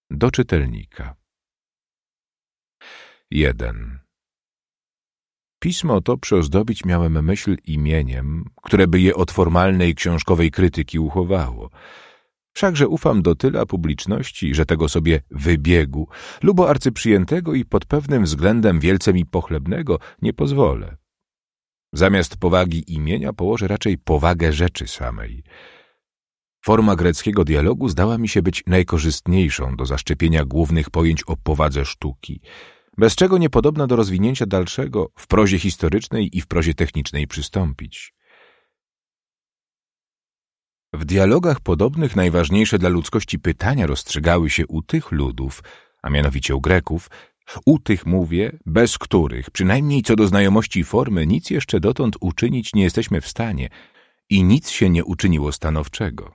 Do czytelnika. 1. Pismo to przyozdobić miałem myśl imieniem, które by je od formalnej książkowej krytyki uchowało. Wszakże ufam do tyla publiczności, że tego sobie wybiegu, lubo arcyprzyjętego i pod pewnym względem wielce mi pochlebnego nie pozwolę. Zamiast powagi imienia położę raczej powagę rzeczy samej. Forma greckiego dialogu zdała mi się być najkorzystniejszą do zaszczepienia głównych pojęć o powadze sztuki, bez czego niepodobna do rozwinięcia dalszego w prozie historycznej i w prozie technicznej przystąpić. W dialogach podobnych najważniejsze dla ludzkości pytania rozstrzygały się u tych ludów, a mianowicie u Greków, u tych mówię, bez których, przynajmniej co do znajomości formy, nic jeszcze dotąd uczynić nie jesteśmy w stanie i nic się nie uczyniło stanowczego.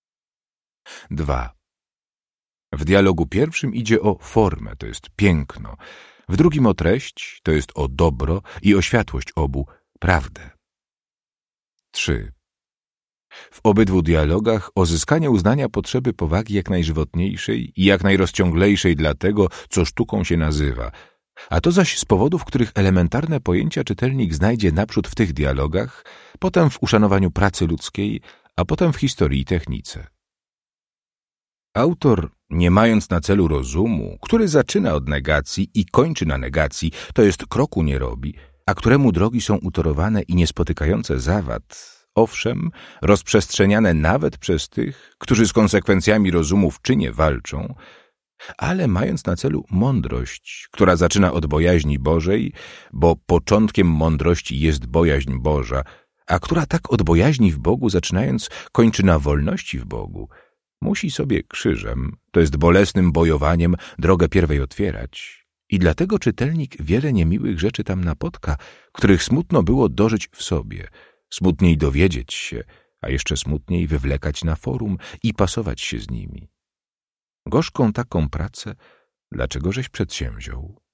2. W dialogu pierwszym idzie o formę, to jest piękno, w drugim o treść, to jest o dobro i o światłość obu, prawdę. 3. W obydwu dialogach o zyskanie uznania potrzeby powagi jak najżywotniejszej i jak najrozciąglejszej dla tego, co sztuką się nazywa, a to zaś z powodów, których elementarne pojęcia czytelnik znajdzie naprzód w tych dialogach, potem w uszanowaniu pracy ludzkiej, a potem w historii i technice. Autor, nie mając na celu rozumu, który zaczyna od negacji i kończy na negacji, to jest kroku nie robi, a któremu drogi są utorowane i niespotykające zawad, owszem, rozprzestrzeniane nawet przez tych, którzy z konsekwencjami rozumu w czynie walczą, ale mając na celu mądrość, która zaczyna od bojaźni Bożej, bo początkiem mądrości jest bojaźń Boża, a która tak od bojaźni w Bogu zaczynając kończy na wolności w Bogu, musi sobie krzyżem, to jest bolesnym bojowaniem, drogę pierwej otwierać. I dlatego czytelnik wiele niemiłych rzeczy tam napotka, których smutno było dożyć w sobie, smutniej dowiedzieć się, a jeszcze smutniej wywlekać na forum i pasować się z nimi. Gorzką taką pracę, dlaczegożeś przedsięwziął?